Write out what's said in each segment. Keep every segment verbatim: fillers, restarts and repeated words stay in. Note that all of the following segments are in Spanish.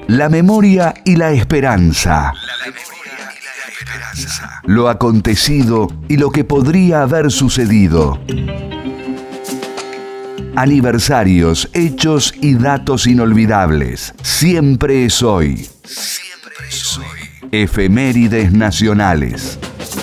La memoria y la esperanza. La memoria y la esperanza. Lo acontecido y lo que podría haber sucedido. Aniversarios, hechos y datos inolvidables. Siempre es hoy. Siempre es hoy. Efemérides nacionales.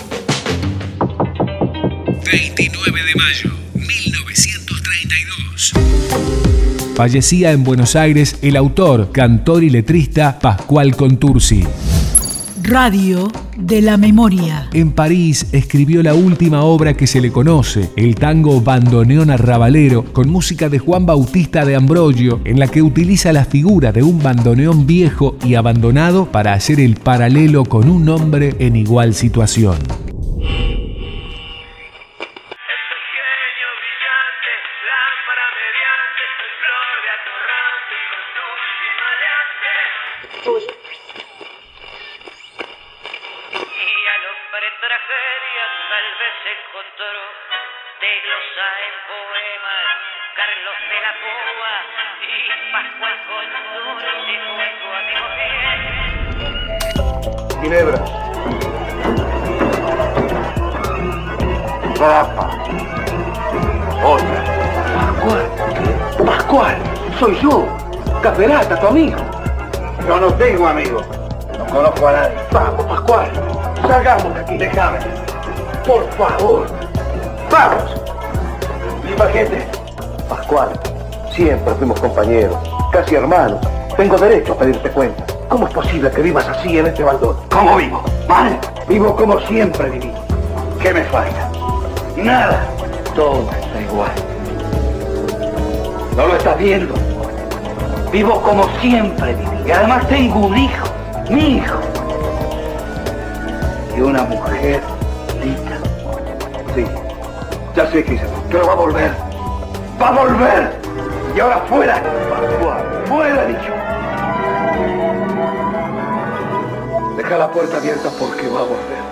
veintinueve de mayo, mil novecientos treinta y dos. Fallecía en Buenos Aires el autor, cantor y letrista Pascual Contursi. Radio de la memoria. En París escribió la última obra que se le conoce, el tango Bandoneón Arrabalero, con música de Juan Bautista de Ambrogio, en la que utiliza la figura de un bandoneón viejo y abandonado para hacer el paralelo con un hombre en igual situación. Ginebra. Rafa. Otra. Pascual. Pascual. Soy yo. Caperata, tu amigo. Yo no tengo amigos. No conozco a nadie. Vamos, Pascual. Salgamos de aquí. Déjame. Por favor. Vamos. Viva gente. Pascual. Siempre fuimos compañeros. Casi hermanos. Tengo derecho a pedirte cuenta. ¿Cómo es posible que vivas así en este baldón? ¿Cómo vivo? ¿Mal? Vivo como siempre viví. ¿Qué me falta? Nada. Todo está igual. ¿No lo estás viendo? Vivo como siempre viví. Y además tengo un hijo. Mi hijo. Y una mujer linda. Sí. Ya sé que, pero va a volver. ¡Va a volver! Y ahora fuera. Fuera, fuera, dicho. Deja la puerta abierta porque va a volver.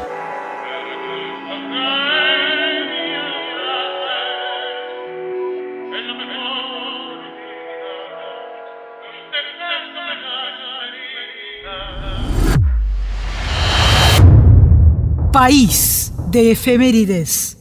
País de efemérides.